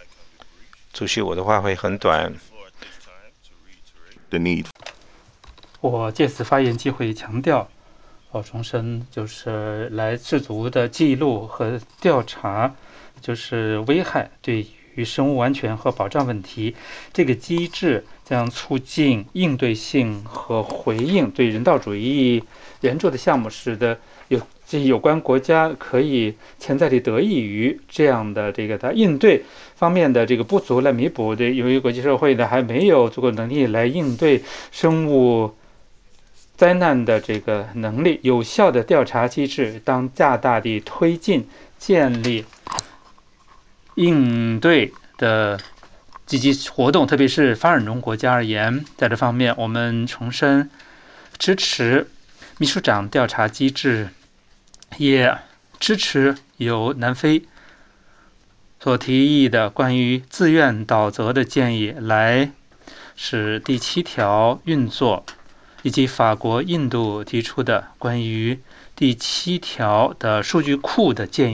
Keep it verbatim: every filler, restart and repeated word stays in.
主席，我的话会很短。 The need. 我借此发言机会强调，我重申，就是来自足的记录和调查，就是危害对于生物安全和保障问题。这个机制将促进应对性和回应对人道主义援助的项目，使得有这有关国家可以潜在地得益于这样的这个它应对方面的这个不足，来弥补这由于国际社会呢还没有足够能力来应对生物灾难的这个能力。有效的调查机制当加大地推进建立应对的积极活动，特别是发展中国家而言，在这方面我们重申支持秘书长调查机制，也支持由南非所提议的关于自愿导责的建议，来使第七条运作，以及法国、印度提出的关于第七条的数据库的建议。